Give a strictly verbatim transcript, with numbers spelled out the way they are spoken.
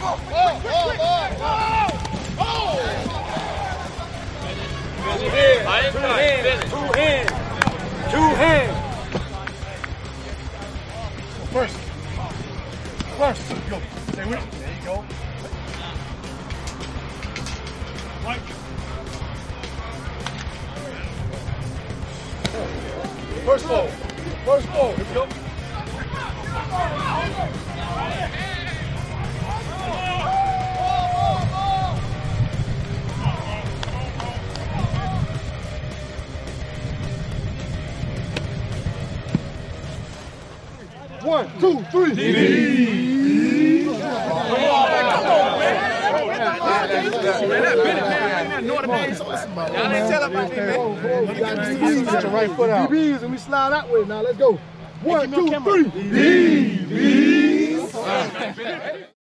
Two hands. Two hands. Two hands. First. First. Go. Stay with it. There you go. Right. First ball. First ball. Here we go. One, two, three. D B. Come on, man. Y'all ain't tell about me, man. You got your right foot out. D Bs and we slide that way now. Let's go. One, two, three. D B.